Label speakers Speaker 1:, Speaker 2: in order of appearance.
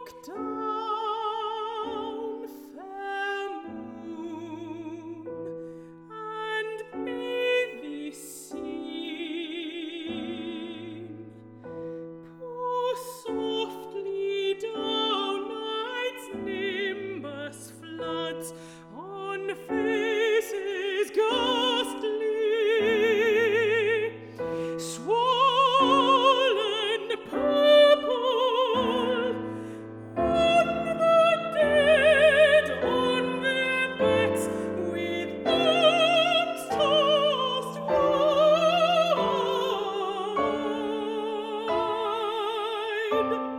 Speaker 1: Look down, fair moon, and be thee seen. Pour softly down night's nimbus floods on faces ghastly, swollen purple, on the dead on their backs, with arms tossed wide.